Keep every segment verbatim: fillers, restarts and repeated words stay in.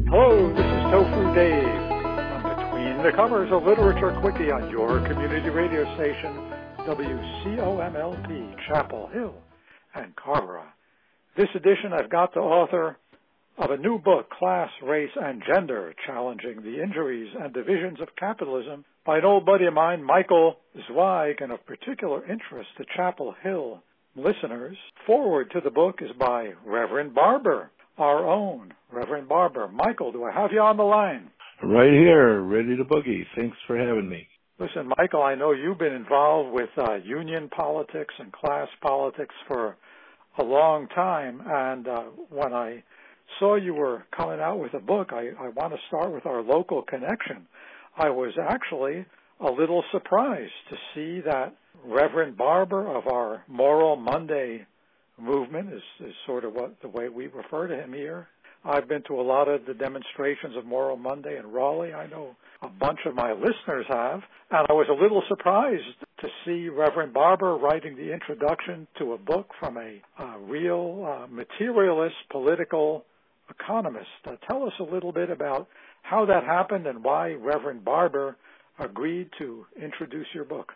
Hello, this is Tofu Dave on Between the Covers, a literature quickie on your community radio station, W C O M L P, Chapel Hill and Carver. This edition, I've got the author of a new book, Class, Race, and Gender, Challenging the Injuries and Divisions of Capitalism, by an old buddy of mine, Michael Zweig, and of particular interest to Chapel Hill listeners. Forward to the book is by Reverend Barber, our own Reverend Barber. Michael, do I have you on the line? Right here, ready to boogie. Thanks for having me. Listen, Michael, I know you've been involved with uh, union politics and class politics for a long time, and uh, when I saw you were coming out with a book, I, I want to start with our local connection. I was actually a little surprised to see that Reverend Barber of our Moral Monday movement is, is sort of what the way we refer to him here. I've been to a lot of the demonstrations of Moral Monday in Raleigh. I know a bunch of my listeners have, and I was a little surprised to see Reverend Barber writing the introduction to a book from a, a real uh, materialist political economist. Uh, tell us a little bit about how that happened and why Reverend Barber agreed to introduce your book.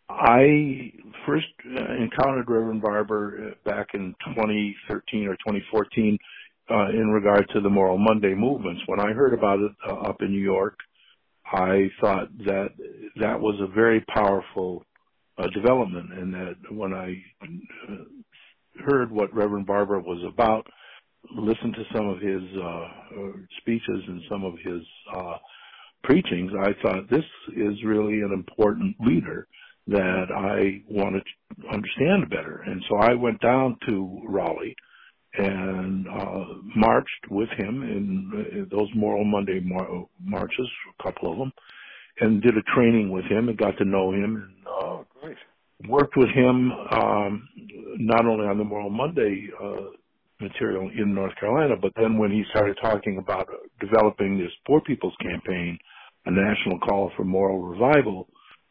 I first encountered Reverend Barber back in twenty thirteen or twenty fourteen uh, in regard to the Moral Monday movements. When I heard about it uh, up in New York, I thought that that was a very powerful uh, development, and that when I uh, heard what Reverend Barber was about, listened to some of his uh, speeches and some of his uh, preachings, I thought this is really an important leader that I wanted to understand better. And so I went down to Raleigh and uh, marched with him in, in those Moral Monday mar- marches, a couple of them, and did a training with him and got to know him. And uh, oh, great. Worked with him um, not only on the Moral Monday uh, material in North Carolina, but then when he started talking about uh, developing this Poor People's Campaign, a national call for moral revival,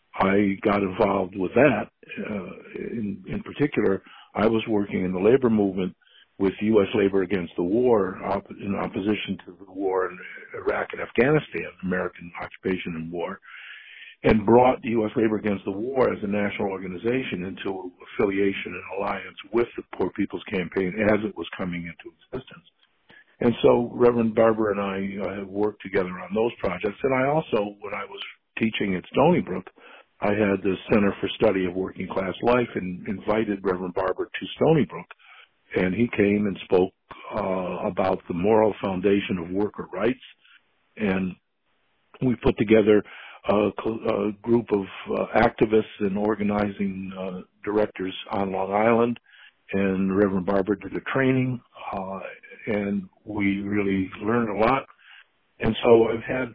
I got involved with that. Uh, in, in particular, I was working in the labor movement with U S Labor Against the War op- in opposition to the war in Iraq and Afghanistan, American occupation and war, and brought the U S Labor Against the War as a national organization into affiliation and alliance with the Poor People's Campaign as it was coming into existence. And so Reverend Barber and I uh, have worked together on those projects. And I also, when I was teaching at Stony Brook, I had the Center for Study of Working Class Life and invited Reverend Barber to Stony Brook. And he came and spoke uh, about the moral foundation of worker rights. And we put together a, a group of uh, activists and organizing uh, directors on Long Island. And Reverend Barber did a training, uh, and we really learned a lot. And so I've had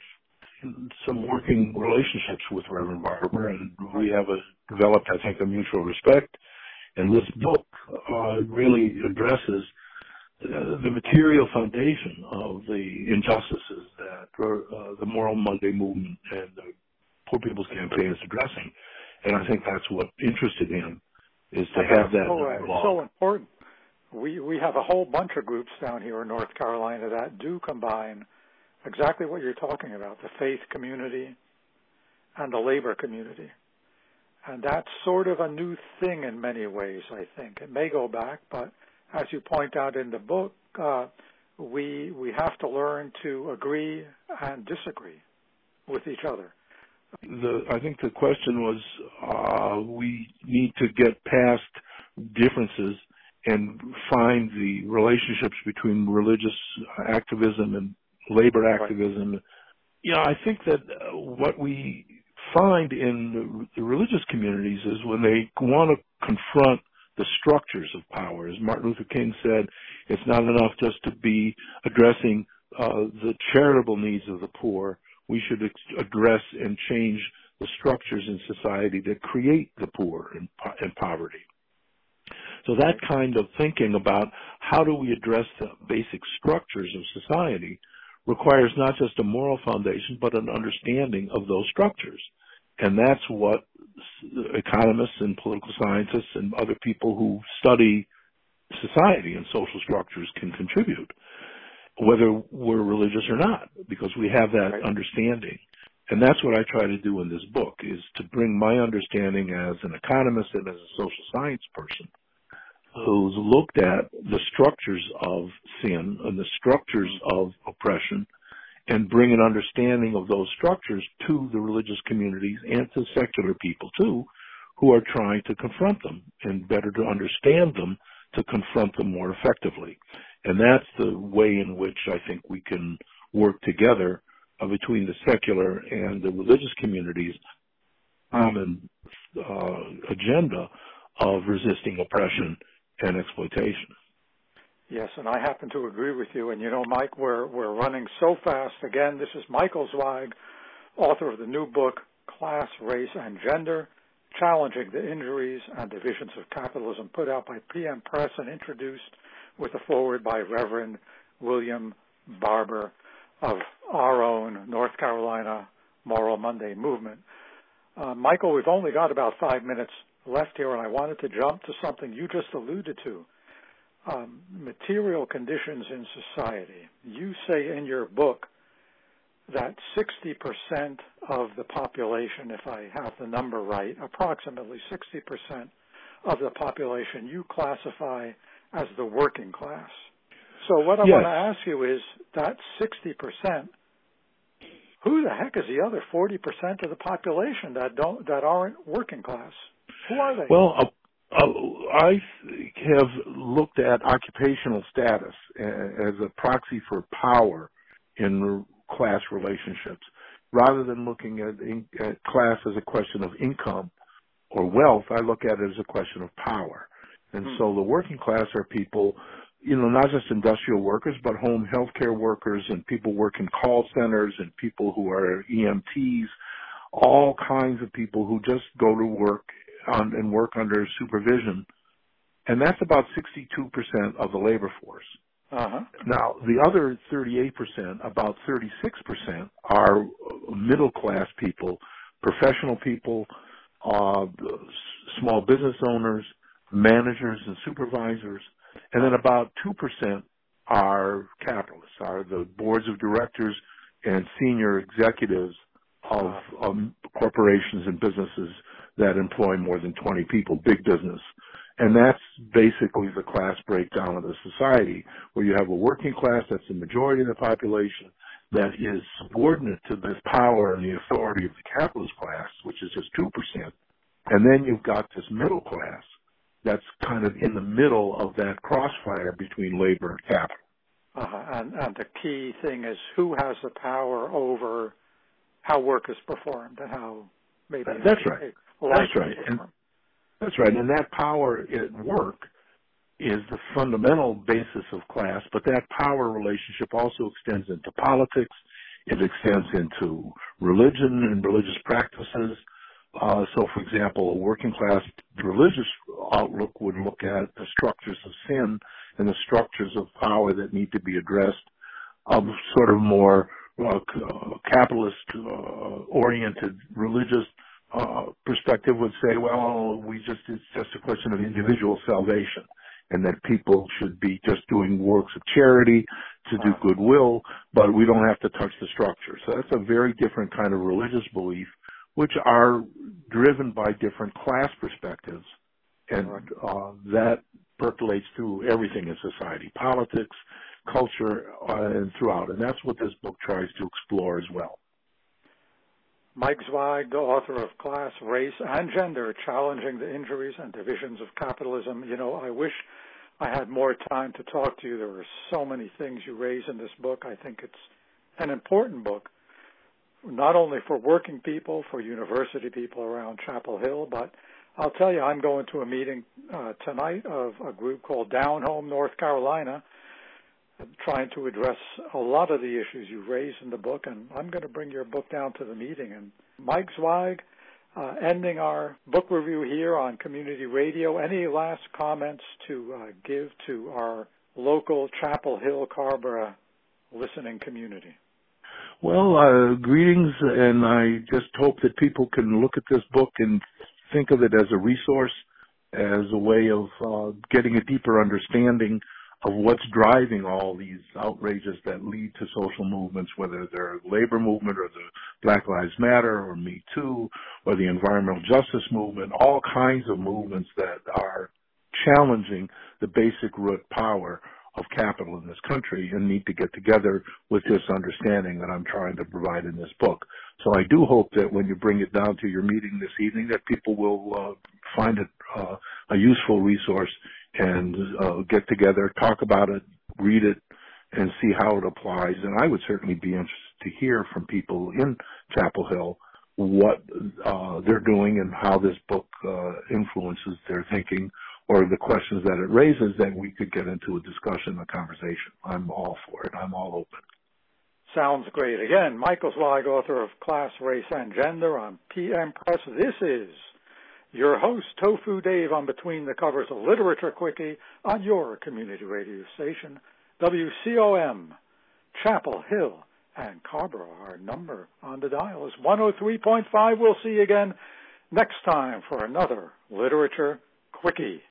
some working relationships with Reverend Barber, and we have a, developed, I think, a mutual respect. And this book uh, really addresses uh, the material foundation of the injustices that uh, the Moral Monday movement and the Poor People's Campaign is addressing. And I think that's what interested him, is to have that so, uh, it's so important. We we have a whole bunch of groups down here in North Carolina that do combine exactly what you're talking about, the faith community and the labor community. And that's sort of a new thing in many ways, I think. It may go back, but as you point out in the book, uh, we we have to learn to agree and disagree with each other. The, I think the question was uh, we need to get past differences and find the relationships between religious activism and labor activism. Right. You know, I think that uh, what we find in the, the religious communities is when they want to confront the structures of power. As Martin Luther King said, it's not enough just to be addressing uh, the charitable needs of the poor. We should ex- address and change the structures in society that create the poor and, and poverty. So that kind of thinking about how do we address the basic structures of society requires not just a moral foundation, but an understanding of those structures. And that's what economists and political scientists and other people who study society and social structures can contribute. whether we're religious or not, because we have that Right. understanding. And that's what I try to do in this book, is to bring my understanding as an economist and as a social science person who's looked at the structures of sin and the structures of oppression, and bring an understanding of those structures to the religious communities and to secular people too, who are trying to confront them and better to understand them, to confront them more effectively. And that's the way in which I think we can work together uh, between the secular and the religious communities common uh, agenda of resisting oppression and exploitation. Yes, and I happen to agree with you. And you know, Mike, we're we're running so fast. Again, this is Michael Zweig, author of the new book, Class, Race, and Gender, Challenging the Injuries and Divisions of Capitalism, put out by P M Press and introduced with a foreword by Reverend William Barber of our own North Carolina Moral Monday movement. Uh, Michael, we've only got about five minutes left here, and I wanted to jump to something you just alluded to. Um, material conditions in society. You say in your book that sixty percent of the population, if I have the number right, approximately sixty percent of the population you classify as the working class. So what I yes. want to ask you is that sixty percent, who the heck is the other forty percent of the population that don't that aren't working class? Who are they? Well, uh, uh, I have looked at occupational status as a proxy for power in class relationships, rather than looking at, in, at class as a question of income or wealth. I look at it as a question of power. And hmm. so the working class are people, you know, not just industrial workers, but home healthcare workers and people work in call centers and people who are E M Ts, all kinds of people who just go to work on, and work under supervision. And that's about sixty-two percent of the labor force. Uh-huh. Now, the other thirty-eight percent, about thirty-six percent, are middle class people, professional people, uh, small business owners, managers and supervisors, and then about two percent are capitalists, are the boards of directors and senior executives of um, corporations and businesses that employ more than twenty people, big business. And that's basically the class breakdown of the society, where you have a working class, that's the majority of the population, that is subordinate to the power and the authority of the capitalist class, which is just two percent. And then you've got this middle class that's kind of in the middle of that crossfire between labor and capital. Uh-huh. And, and the key thing is who has the power over how work is performed and how maybe... That's right. That's right. And that's right. And that power at work is the fundamental basis of class, but that power relationship also extends into politics. It extends into religion and religious practices. Uh, so, for example, a working class religious outlook would look at the structures of sin and the structures of power that need to be addressed. A sort of more uh, capitalist-oriented uh, religious uh, perspective would say, well, we just it's just a question of individual salvation, and that people should be just doing works of charity to do goodwill, but we don't have to touch the structure. So that's a very different kind of religious belief, which are driven by different class perspectives, and uh, that percolates through everything in society, politics, culture, uh, and throughout. And that's what this book tries to explore as well. Mike Zweig, the author of Class, Race, and Gender, Challenging the Injuries and Divisions of Capitalism. You know, I wish I had more time to talk to you. There are so many things you raise in this book. I think it's an important book, not only for working people, for university people around Chapel Hill, but I'll tell you, I'm going to a meeting uh, tonight of a group called Down Home North Carolina, trying to address a lot of the issues you raise in the book, and I'm going to bring your book down to the meeting. And Mike Zweig, uh, ending our book review here on Community Radio, any last comments to uh, give to our local Chapel Hill, Carrboro listening community? Well, uh, greetings, and I just hope that people can look at this book and think of it as a resource, as a way of uh, getting a deeper understanding of what's driving all these outrages that lead to social movements, whether they're the labor movement or the Black Lives Matter or Me Too or the environmental justice movement, all kinds of movements that are challenging the basic root power of capital in this country and need to get together with this understanding that I'm trying to provide in this book. So I do hope that when you bring it down to your meeting this evening that people will uh, find it uh, a useful resource and uh, get together, talk about it, read it, and see how it applies. And I would certainly be interested to hear from people in Chapel Hill what uh, they're doing and how this book uh, influences their thinking or the questions that it raises that we could get into a discussion, a conversation. I'm all for it. I'm all open. Sounds great. Again, Michael Zweig, author of Class, Race, and Gender on P M Press. This is your host, Tofu Dave, on Between the Covers, a literature quickie on your community radio station, W C O M, Chapel Hill and Carrboro. Our number on the dial is one oh three point five. We'll see you again next time for another literature quickie.